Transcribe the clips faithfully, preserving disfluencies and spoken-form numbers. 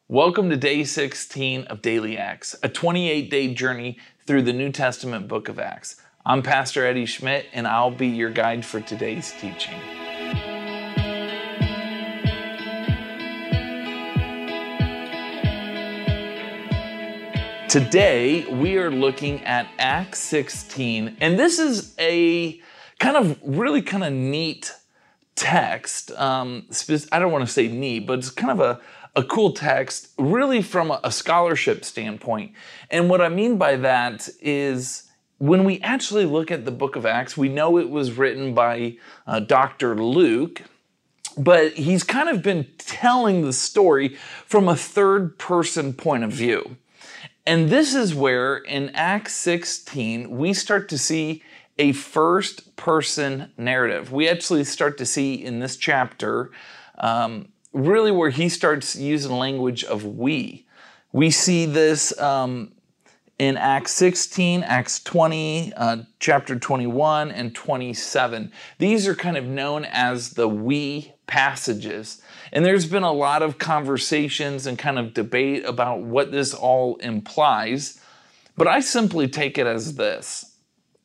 Welcome to day sixteen of Daily Acts, a twenty-eight day journey through the New Testament book of Acts. I'm Pastor Eddie Schmidt, and I'll be your guide for today's teaching. Today, we are looking at Acts sixteen, and this is a kind of really kind of neat text. Um, I don't want to say neat, but it's kind of a A cool text, really from a scholarship standpoint. And what I mean by that is when we actually look at the book of Acts, we know it was written by uh, Doctor Luke, but he's kind of been telling the story from a third person point of view. And this is where in Acts sixteen, we start to see a first person narrative. We actually start to see in this chapter, um, really where he starts using language of we. We see this um, in Acts sixteen, Acts twenty, uh, chapter twenty-one, and twenty-seven. These are kind of known as the we passages. And there's been a lot of conversations and kind of debate about what this all implies. But I simply take it as this.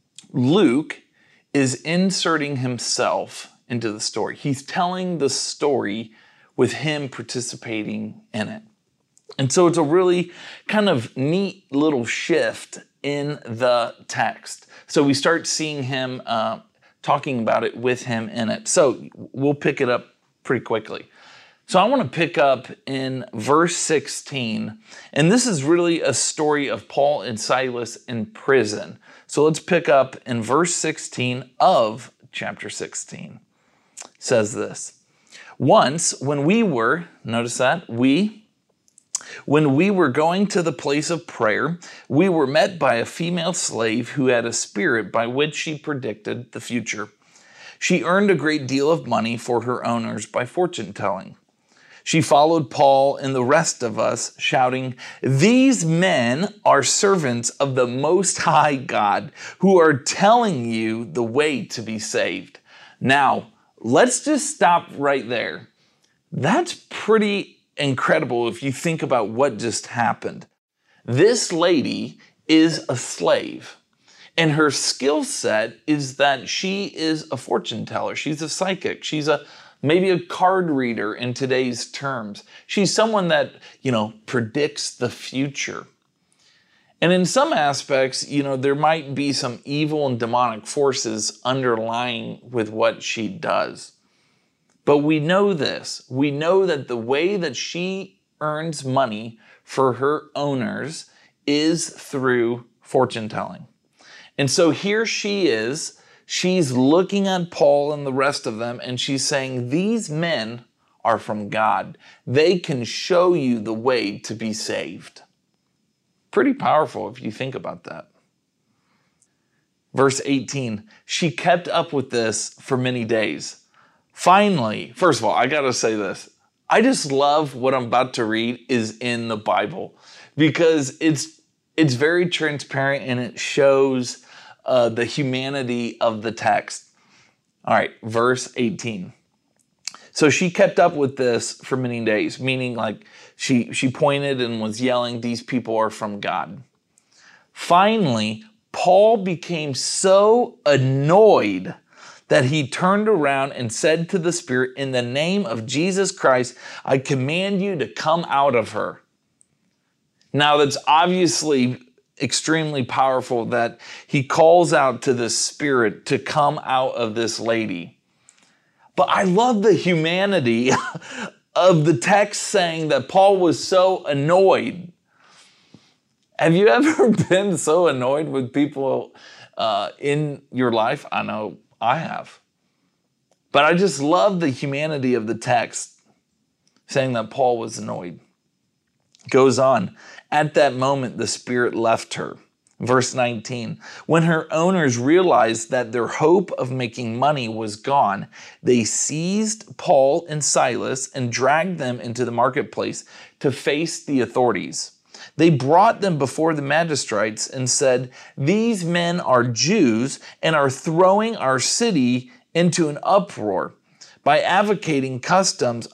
Luke is inserting himself into the story. He's telling the story with him participating in it. And so it's a really kind of neat little shift in the text. So we start seeing him uh, talking about it with him in it. So we'll pick it up pretty quickly. So I want to pick up in verse sixteen, and this is really a story of Paul and Silas in prison. So let's pick up in verse sixteen of chapter sixteen. It says this. Once, when we were, notice that, we, when we were going to the place of prayer, we were met by a female slave who had a spirit by which she predicted the future. She earned a great deal of money for her owners by fortune telling. She followed Paul and the rest of us, shouting, "These men are servants of the Most High God, who are telling you the way to be saved." Now, let's just stop right there. That's pretty incredible if you think about what just happened. This lady is a slave, and her skill set is that she is a fortune teller. She's a psychic. She's a maybe a card reader in today's terms. She's someone that, you know, predicts the future. And in some aspects, you know, there might be some evil and demonic forces underlying with what she does. But we know this. We know that the way that she earns money for her owners is through fortune telling. And so here she is. She's looking at Paul and the rest of them, and she's saying, these men are from God. They can show you the way to be saved. Pretty powerful if you think about that. Verse eighteen, she kept up with this for many days. Finally, first of all, I got to say this. I just love what I'm about to read is in the Bible because it's it's very transparent and it shows uh, the humanity of the text. All right, verse eighteen. So she kept up with this for many days, meaning like she, she pointed and was yelling, these people are from God. Finally, Paul became so annoyed that he turned around and said to the spirit, in the name of Jesus Christ, I command you to come out of her. Now that's obviously extremely powerful that he calls out to the spirit to come out of this lady. But I love the humanity of the text saying that Paul was so annoyed. Have you ever been so annoyed with people uh, in your life? I know I have. But I just love the humanity of the text saying that Paul was annoyed. Goes on. At that moment, the spirit left her. Verse nineteen, when her owners realized that their hope of making money was gone, they seized Paul and Silas and dragged them into the marketplace to face the authorities. They brought them before the magistrates and said, these men are Jews and are throwing our city into an uproar by advocating customs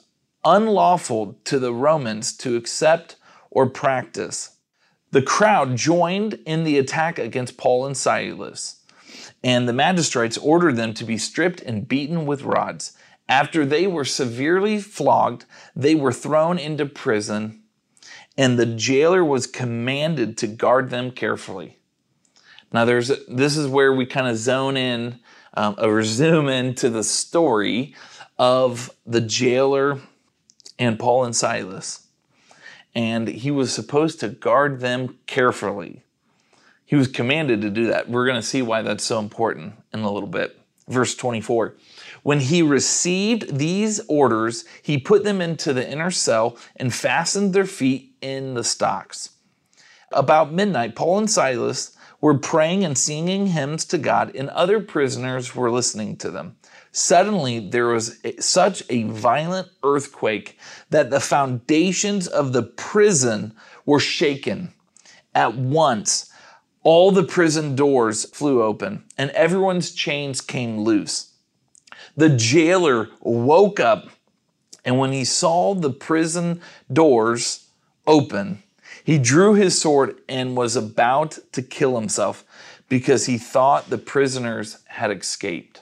unlawful to the Romans to accept or practice. The crowd joined in the attack against Paul and Silas, and the magistrates ordered them to be stripped and beaten with rods. After they were severely flogged, they were thrown into prison, and the jailer was commanded to guard them carefully. Now, there's a, this is where we kind of zone in um, or zoom into the story of the jailer and Paul and Silas. And he was supposed to guard them carefully. He was commanded to do that. We're going to see why that's so important in a little bit. Verse twenty-four. When he received these orders, he put them into the inner cell and fastened their feet in the stocks. About midnight, Paul and Silas were praying and singing hymns to God, and other prisoners were listening to them. Suddenly, there was a, such a violent earthquake that the foundations of the prison were shaken. At once, all the prison doors flew open, and everyone's chains came loose. The jailer woke up, and when he saw the prison doors open, he drew his sword and was about to kill himself because he thought the prisoners had escaped.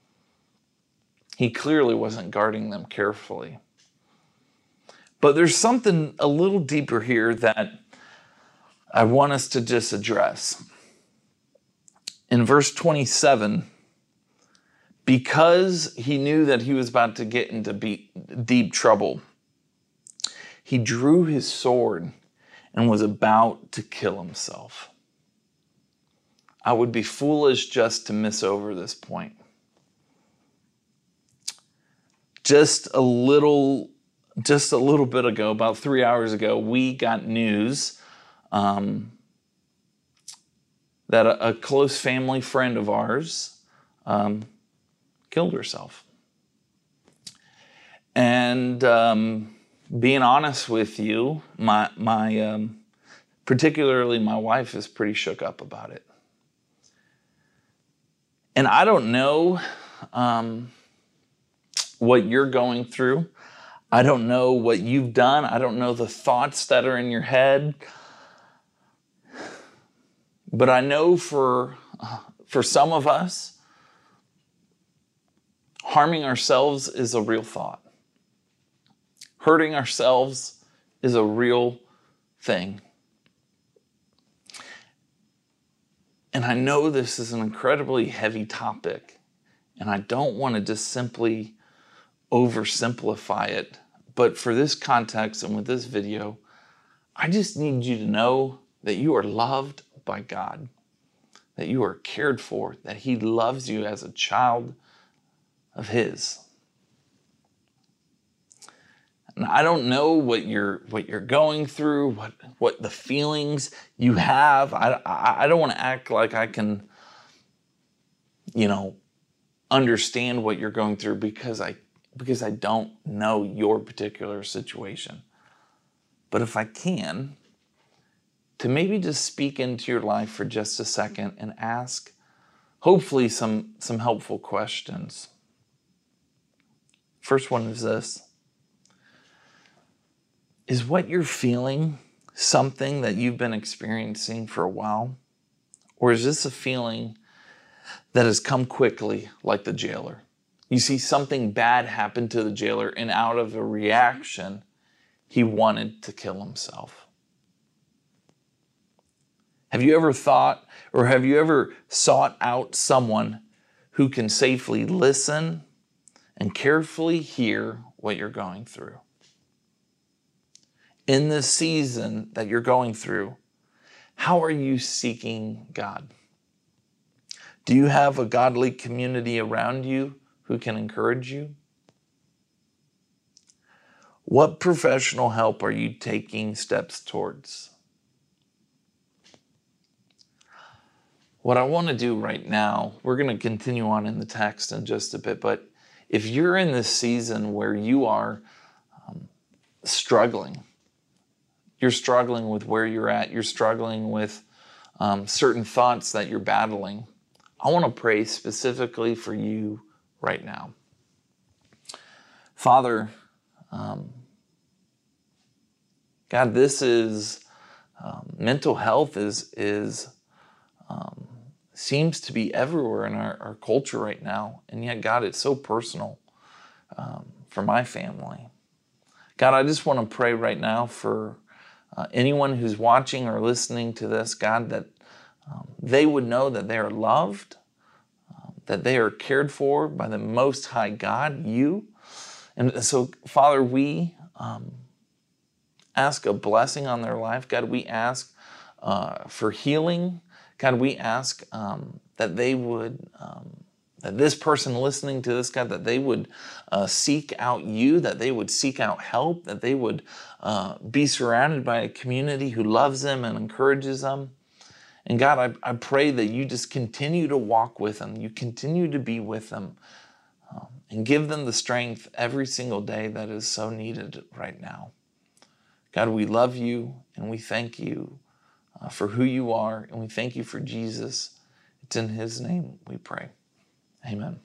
He clearly wasn't guarding them carefully. But there's something a little deeper here that I want us to just address. In verse twenty-seven, because he knew that he was about to get into deep trouble, he drew his sword and was about to kill himself. I would be foolish just to miss over this point. Just a little, just a little bit ago, about three hours ago, we got news um, that a, a close family friend of ours um, killed herself. And um, being honest with you, my my um, particularly my wife is pretty shook up about it. And I don't know um, what you're going through. I don't know what you've done. I don't know the thoughts that are in your head. But I know for for some of us, harming ourselves is a real thought. Hurting ourselves is a real thing. And I know this is an incredibly heavy topic, and I don't want to just simply oversimplify it. But for this context and with this video, I just need you to know that you are loved by God, that you are cared for, that He loves you as a child of His. And I don't know what you're what you're going through, what what the feelings you have. I, I, I don't want to act like I can, you know, understand what you're going through because I because I don't know your particular situation. But if I can, to maybe just speak into your life for just a second and ask, hopefully, some, some helpful questions. First one is this. Is what you're feeling something that you've been experiencing for a while? Or is this a feeling that has come quickly, like the jailer? You see, something bad happened to the jailer, and out of a reaction, he wanted to kill himself. Have you ever thought, or have you ever sought out someone who can safely listen and carefully hear what you're going through? In this season that you're going through, how are you seeking God? Do you have a godly community around you who can encourage you? What professional help are you taking steps towards? What I want to do right now, we're going to continue on in the text in just a bit, but if you're in this season where you are um, struggling, you're struggling with where you're at, you're struggling with um, certain thoughts that you're battling, I want to pray specifically for you right now. Father, Um, God, this is, um, mental health is, is um, seems to be everywhere in our, our culture right now. And yet, God, it's so personal um, for my family. God, I just want to pray right now for uh, anyone who's watching or listening to this, God, that um, they would know that they are loved, um, that they are cared for by the Most High God, you. And so, Father, we um, ask a blessing on their life. God, we ask uh, for healing. God, we ask um, that they would, um, that this person listening to this, God, that they would uh, seek out you, that they would seek out help, that they would uh, be surrounded by a community who loves them and encourages them. And God, I, I pray that you just continue to walk with them. You continue to be with them um, and give them the strength every single day that is so needed right now. God, we love you and we thank you uh, for who you are, and we thank you for Jesus. It's in his name we pray. Amen.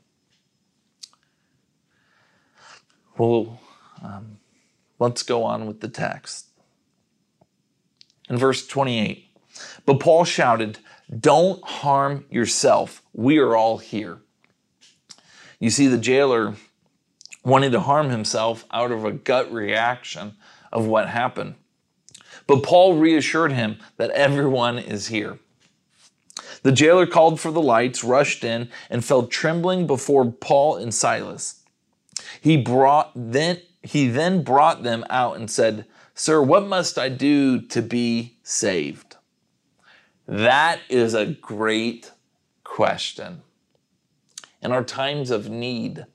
Well, um, let's go on with the text. In verse twenty-eight, but Paul shouted, "Don't harm yourself. We are all here." You see, the jailer wanted to harm himself out of a gut reaction of what happened. But Paul reassured him that everyone is here. The jailer called for the lights, rushed in, and fell trembling before Paul and Silas. He brought then he then brought them out and said, "Sir, what must I do to be saved?" That is a great question. In our times of need,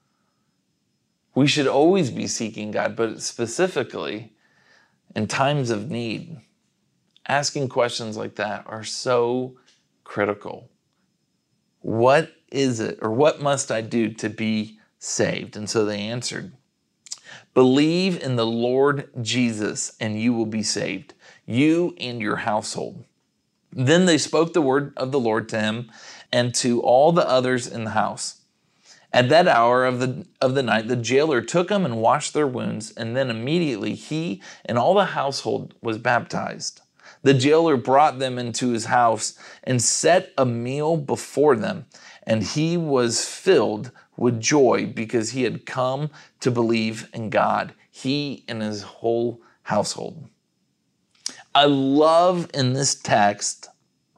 we should always be seeking God, but specifically in times of need, asking questions like that are so critical. What is it, or what must I do to be saved? And so they answered, "Believe in the Lord Jesus and you will be saved, you and your household." Then they spoke the word of the Lord to him and to all the others in the house. At that hour of the of the night, the jailer took them and washed their wounds, and then immediately he and all the household was baptized. The jailer brought them into his house and set a meal before them, and he was filled with joy because he had come to believe in God, he and his whole household. I love in this text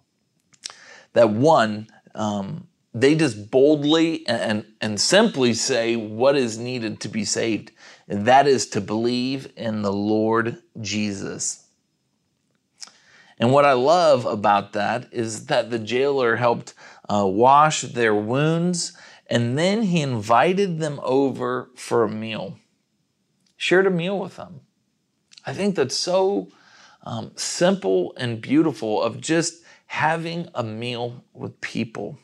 that one, um, they just boldly and, and simply say what is needed to be saved, and that is to believe in the Lord Jesus. And what I love about that is that the jailer helped uh, wash their wounds, and then he invited them over for a meal, shared a meal with them. I think that's so um, simple and beautiful, of just having a meal with people.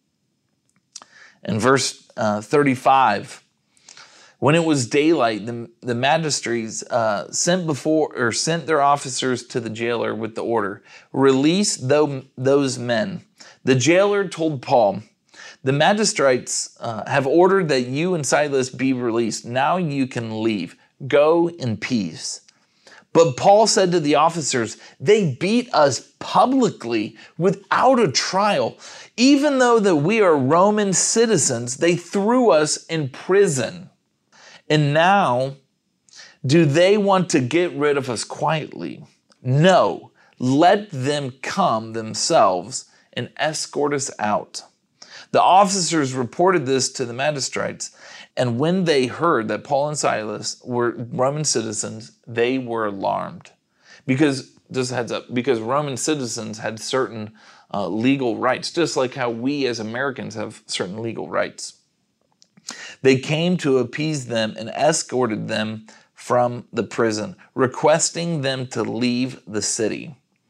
In verse uh, thirty-five, when it was daylight, the, the magistrates uh, sent before or sent their officers to the jailer with the order, "Release those men." The jailer told Paul, "The magistrates uh, have ordered that you and Silas be released. Now you can leave. Go in peace." But Paul said to the officers, "They beat us publicly without a trial. Even though that we are Roman citizens, they threw us in prison. And now, do they want to get rid of us quietly? No, let them come themselves and escort us out." The officers reported this to the magistrates, and when they heard that Paul and Silas were Roman citizens, they were alarmed. Because, just a heads up, because Roman citizens had certain uh, legal rights, just like how we as Americans have certain legal rights. They came to appease them and escorted them from the prison, requesting them to leave the city.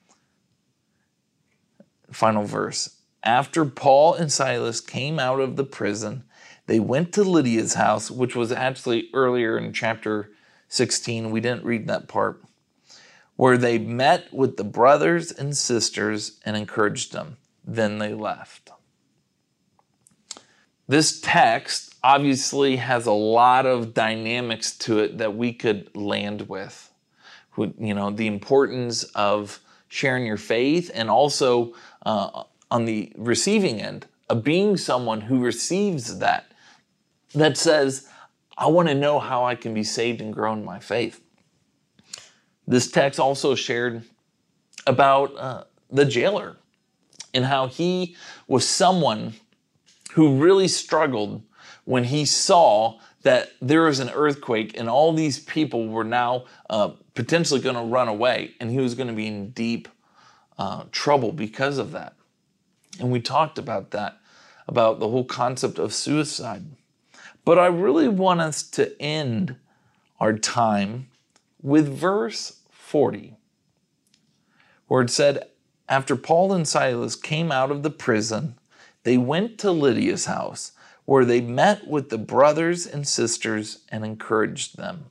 Final verse. After Paul and Silas came out of the prison, they went to Lydia's house, which was actually earlier in chapter sixteen. We didn't read that part, where they met with the brothers and sisters and encouraged them. Then they left. This text, obviously has a lot of dynamics to it that we could land with. You know, the importance of sharing your faith, and also uh, on the receiving end of being someone who receives that, that says, I want to know how I can be saved and grow in my faith. This text also shared about uh, the jailer and how he was someone who really struggled when he saw that there was an earthquake and all these people were now uh, potentially going to run away, and he was going to be in deep uh, trouble because of that. And we talked about that, about the whole concept of suicide. But I really want us to end our time with verse forty, where it said, after Paul and Silas came out of the prison, they went to Lydia's house, where they met with the brothers and sisters and encouraged them.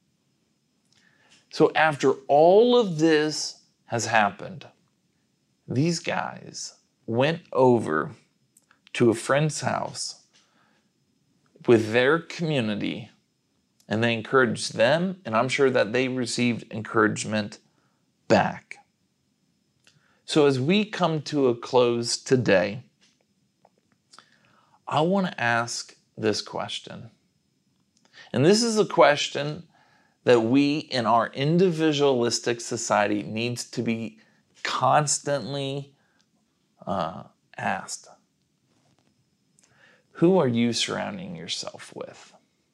So after all of this has happened, these guys went over to a friend's house with their community, and they encouraged them, and I'm sure that they received encouragement back. So as we come to a close today, I want to ask this question. And this is a question that we in our individualistic society needs to be constantly uh, asked. Who are you surrounding yourself with?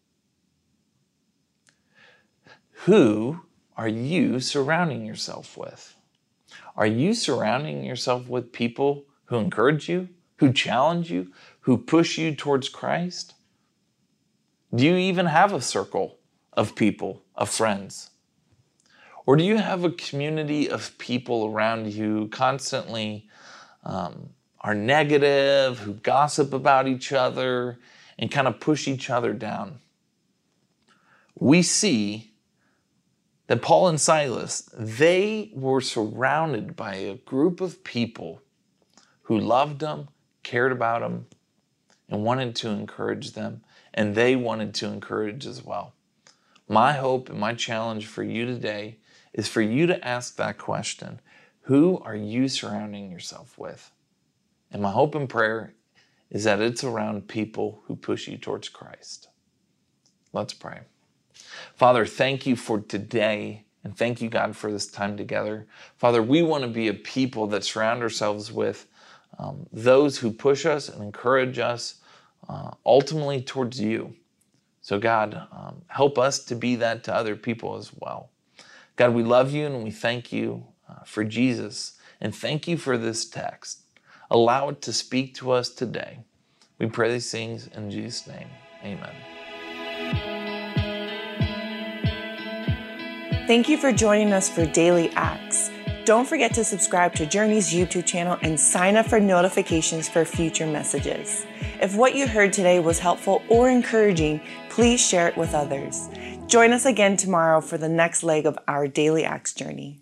Who are you surrounding yourself with? Are you surrounding yourself with people who encourage you, who challenge you, who push you towards Christ? Do you even have a circle of people, of friends? Or do you have a community of people around you who constantly um, are negative, who gossip about each other and kind of push each other down? We see that Paul and Silas, they were surrounded by a group of people who loved them, cared about them, and wanted to encourage them, and they wanted to encourage as well. My hope and my challenge for you today is for you to ask that question. Who are you surrounding yourself with? And my hope and prayer is that it's around people who push you towards Christ. Let's pray. Father, thank you for today, and thank you, God, for this time together. Father, we want to be a people that surround ourselves with um, those who push us and encourage us uh, ultimately towards you. So God, um, help us to be that to other people as well. God, we love you and we thank you uh, for Jesus, and thank you for this text. Allow it to speak to us today. We pray these things in Jesus' name. Amen. Thank you for joining us for Daily Acts. Don't forget to subscribe to Journey's YouTube channel and sign up for notifications for future messages. If what you heard today was helpful or encouraging, please share it with others. Join us again tomorrow for the next leg of our Daily Acts journey.